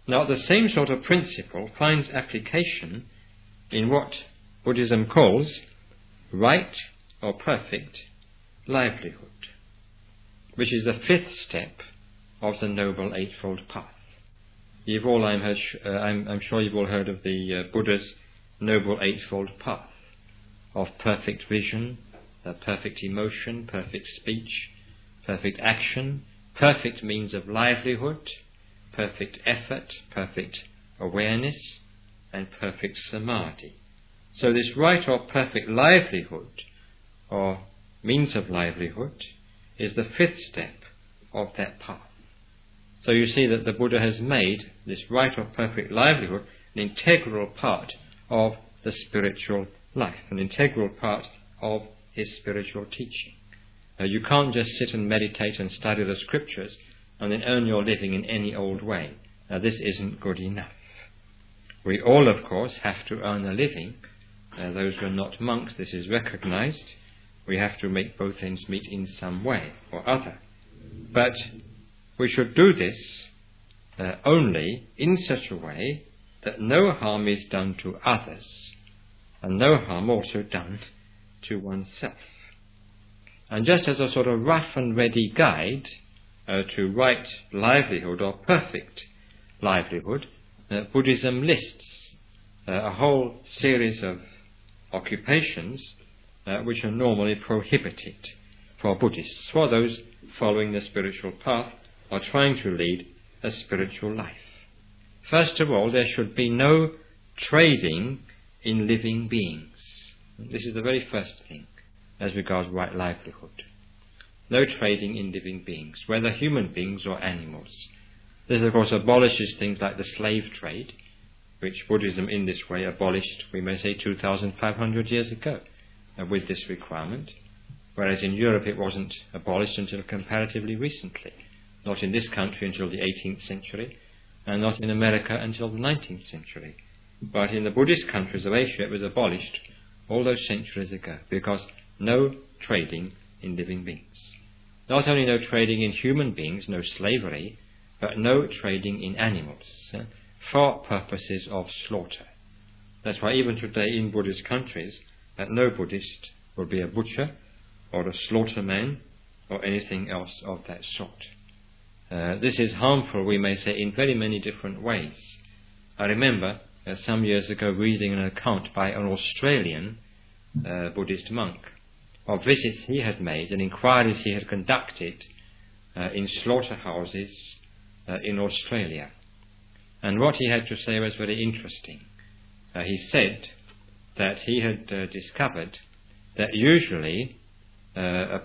Now, the same sort of principle finds application in what Buddhism calls right or perfect livelihood, which is the fifth step of the Noble Eightfold Path. I'm sure you've all heard of the Buddha's Noble Eightfold Path of perfect vision, perfect emotion, perfect speech, perfect action, perfect means of livelihood, perfect effort, perfect awareness, and perfect samadhi. So this right or perfect livelihood, or means of livelihood, is the fifth step of that path. So you see that the Buddha has made this right or perfect livelihood an integral part of the spiritual life, an integral part of his spiritual teaching. You can't just sit and meditate and study the scriptures and then earn your living in any old way. This isn't good enough. We all, of course, have to earn a living. Those who are not monks, this is recognized. We have to make both ends meet in some way or other. But we should do this only in such a way that no harm is done to others, and no harm also done to oneself. And just as a sort of rough and ready guide to right livelihood or perfect livelihood, Buddhism lists a whole series of occupations which are normally prohibited for Buddhists, for those following the spiritual path or trying to lead a spiritual life. First of all, there should be no trading in living beings. This is the very first thing as regards right livelihood. No trading in living beings, whether human beings or animals. This, of course, abolishes things like the slave trade, which Buddhism in this way abolished, we may say, 2,500 years ago, with this requirement, whereas in Europe it wasn't abolished until comparatively recently, not in this country until the 18th century, and not in America until the 19th century. But in the Buddhist countries of Asia it was abolished all those centuries ago, because no trading in living beings. Not only no trading in human beings, no slavery, but no trading in animals for purposes of slaughter. That's why even today in Buddhist countries, no Buddhist will be a butcher or a slaughterman or anything else of that sort. This is harmful, we may say, in very many different ways. I remember some years ago reading an account by an Australian Buddhist monk of visits he had made and inquiries he had conducted in slaughterhouses in Australia. And what he had to say was very interesting. He said that he had discovered that usually a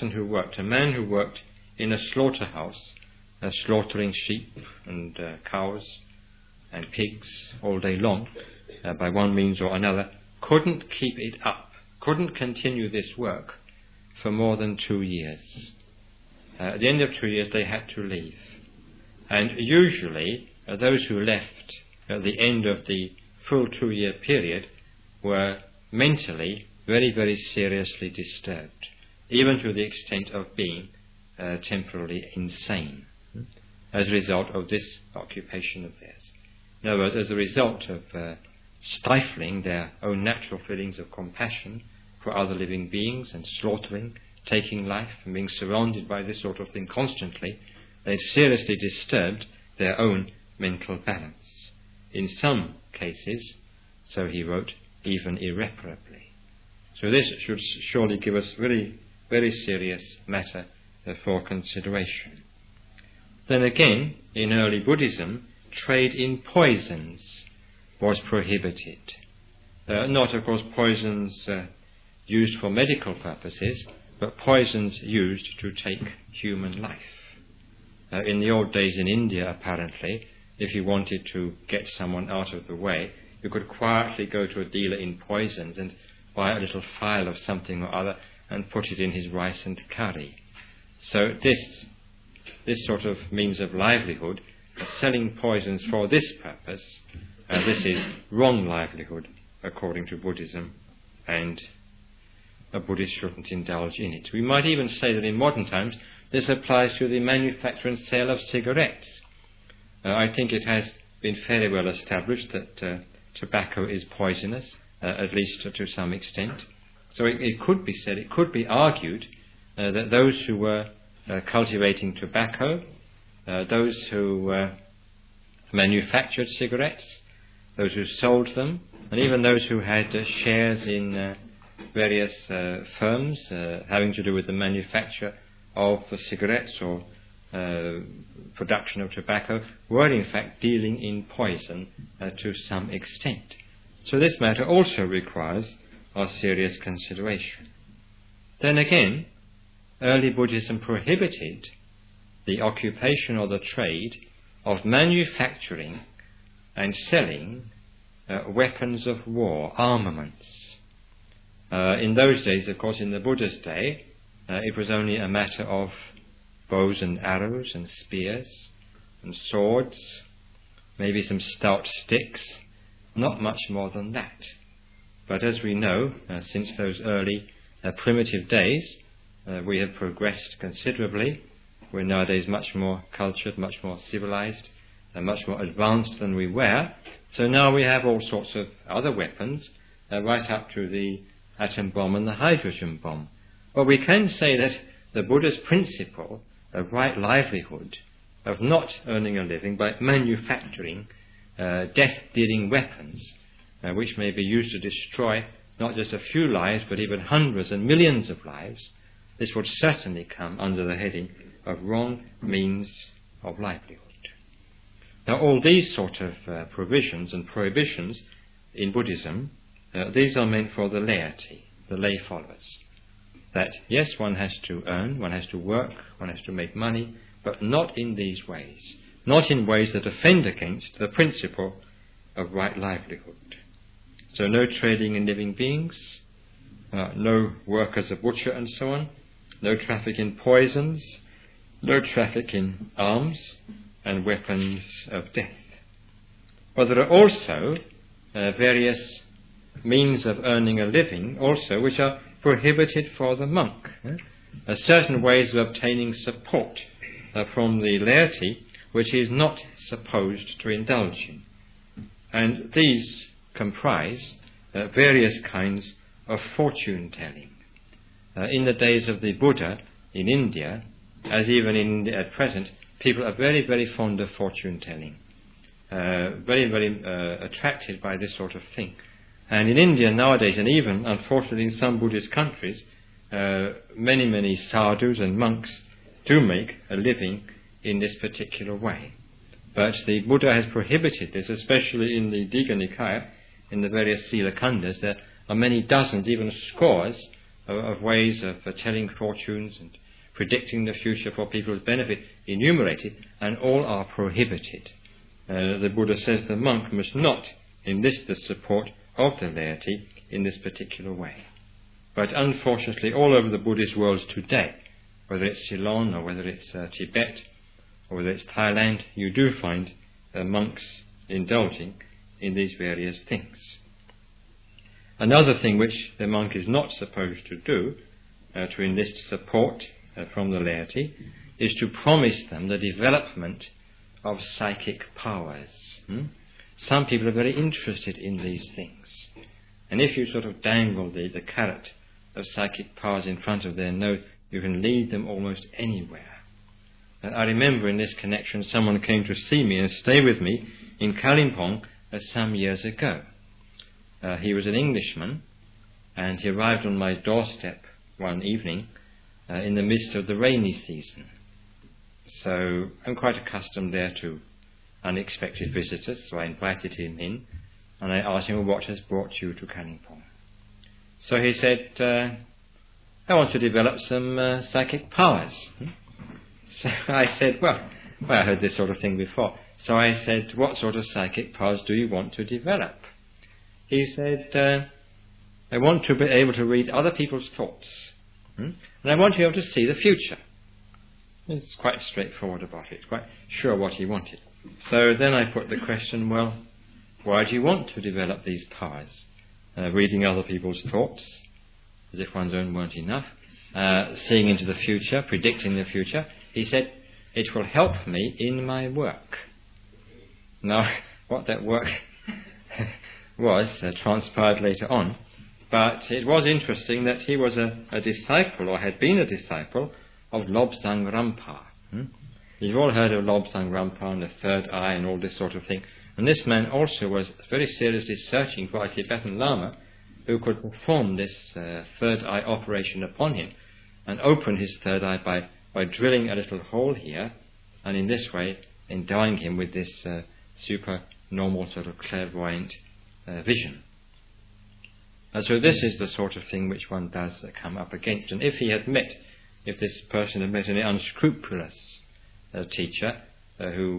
man who worked in a slaughterhouse, slaughtering sheep and cows and pigs all day long, by one means or another, couldn't keep it up, couldn't continue this work for more than 2 years. At the end of 2 years they had to leave. And usually those who left at the end of the full 2-year period were mentally very, very seriously disturbed, even to the extent of being temporarily insane as a result of this occupation of theirs. In other words, as a result of stifling their own natural feelings of compassion for other living beings and slaughtering, taking life and being surrounded by this sort of thing constantly, they seriously disturbed their own mental balance. In some cases, so he wrote, even irreparably. So this should surely give us very, very serious matter for consideration. Then again, in early Buddhism, trade in poisons was prohibited. Not, of course, poisons used for medical purposes, but poisons used to take human life. In the old days in India, apparently, if you wanted to get someone out of the way, you could quietly go to a dealer in poisons and buy a little phial of something or other and put it in his rice and curry. So this sort of means of livelihood, selling poisons for this purpose, this is wrong livelihood according to Buddhism, and a Buddhist shouldn't indulge in it. We might even say that in modern times this applies to the manufacture and sale of cigarettes. I think it has been fairly well established that tobacco is poisonous, at least to some extent. So it could be said, it could be argued that those who were cultivating tobacco, those who manufactured cigarettes, those who sold them, and even those who had shares in various firms having to do with the manufacture of cigarettes or production of tobacco, were in fact dealing in poison to some extent. So this matter also requires our serious consideration. Then again, early Buddhism prohibited the occupation or the trade of manufacturing and selling weapons of war, armaments. In those days, of course, in the Buddha's day, it was only a matter of bows and arrows and spears and swords, maybe some stout sticks, not much more than that. But as we know, since those early primitive days, we have progressed considerably. We're nowadays much more cultured, much more civilized, and much more advanced than we were. So now we have all sorts of other weapons, right up to the atom bomb and the hydrogen bomb. Well, we can say that the Buddha's principle of right livelihood, of not earning a living by manufacturing death-dealing weapons, which may be used to destroy not just a few lives, but even hundreds and millions of lives, this would certainly come under the heading of wrong means of livelihood. Now, all these sort of provisions and prohibitions in Buddhism, these are meant for the laity, the lay followers. That, yes, one has to earn, one has to work, one has to make money, but not in these ways, not in ways that offend against the principle of right livelihood. So no trading in living beings, no work as a butcher and so on, no traffic in poisons, no traffic in arms and weapons of death. But there are also various means of earning a living also which are prohibited for the monk. Certain ways of obtaining support from the laity which he is not supposed to indulge in. And these comprise various kinds of fortune-telling. In the days of the Buddha in India, as even in India at present, people are very, very fond of fortune-telling, very, very attracted by this sort of thing. And in India nowadays, and even, unfortunately, in some Buddhist countries, many, many sadhus and monks do make a living in this particular way. But the Buddha has prohibited this, especially in the Digha Nikaya, in the various Sila Khandas. There are many dozens, even scores, of ways of telling fortunes and predicting the future for people's benefit enumerated, and all are prohibited. The Buddha says the monk must not enlist the support of the laity in this particular way. But unfortunately, all over the Buddhist world today, whether it's Ceylon or whether it's Tibet or whether it's Thailand, you do find monks indulging in these various things. Another thing which the monk is not supposed to do, to enlist support from the laity, is to promise them the development of psychic powers. Some people are very interested in these things. And if you sort of dangle the carrot of psychic powers in front of their nose, you can lead them almost anywhere. I remember in this connection someone came to see me and stay with me in Kalimpong some years ago. He was an Englishman, and he arrived on my doorstep one evening in the midst of the rainy season. So I'm quite accustomed there to unexpected visitors, so I invited him in, and I asked him, what has brought you to Kalimpong? So he said, I want to develop some psychic powers. So I said, well, I heard this sort of thing before. So I said, what sort of psychic powers do you want to develop? He said, I want to be able to read other people's thoughts, and I want to be able to see the future. It's quite straightforward about it, quite sure what he wanted. So then I put the question, well, why do you want to develop these powers? Reading other people's thoughts, as if one's own weren't enough, seeing into the future, predicting the future. He said, it will help me in my work. Now, what that work was transpired later on, but it was interesting that he was a disciple, or had been a disciple, of Lobsang Rampa. You've all heard of Lobsang Rampa and the third eye and all this sort of thing. And this man also was very seriously searching for a Tibetan Lama who could perform this third eye operation upon him and open his third eye by drilling a little hole here, and in this way endowing him with this supernormal sort of clairvoyant vision. So this is the sort of thing which one does come up against. And if this person had met an unscrupulous teacher who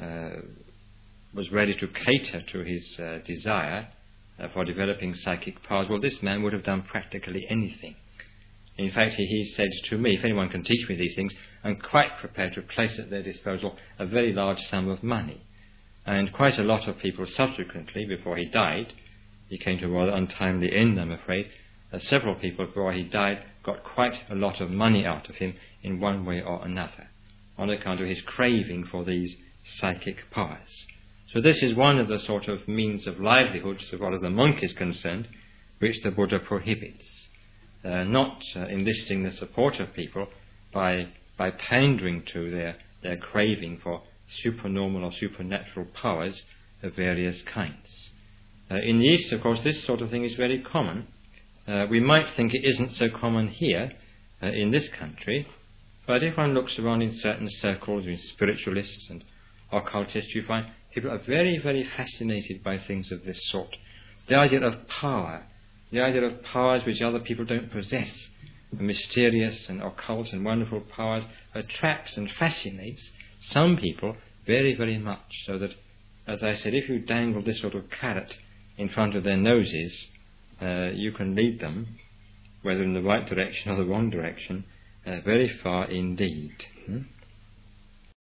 was ready to cater to his desire for developing psychic powers, well, this man would have done practically anything. In fact, he said to me, if anyone can teach me these things, I'm quite prepared to place at their disposal a very large sum of money. And quite a lot of people subsequently, before he died, he came to a rather untimely end, I'm afraid, several people before he died got quite a lot of money out of him in one way or another, on account of his craving for these psychic powers. So this is one of the sort of means of livelihood, so far as the monk is concerned, which the Buddha prohibits. Not enlisting the support of people by pandering to their craving for supernormal or supernatural powers of various kinds. In the East, of course, this sort of thing is very common. We might think it isn't so common here in this country, but if one looks around in certain circles, in spiritualists and occultists, you find people are very, very fascinated by things of this sort. The idea of power, the idea of powers which other people don't possess, the mysterious and occult and wonderful powers, attracts and fascinates some people very, very much, so that, as I said, if you dangle this sort of carrot in front of their noses, you can lead them, whether in the right direction or the wrong direction, very far indeed.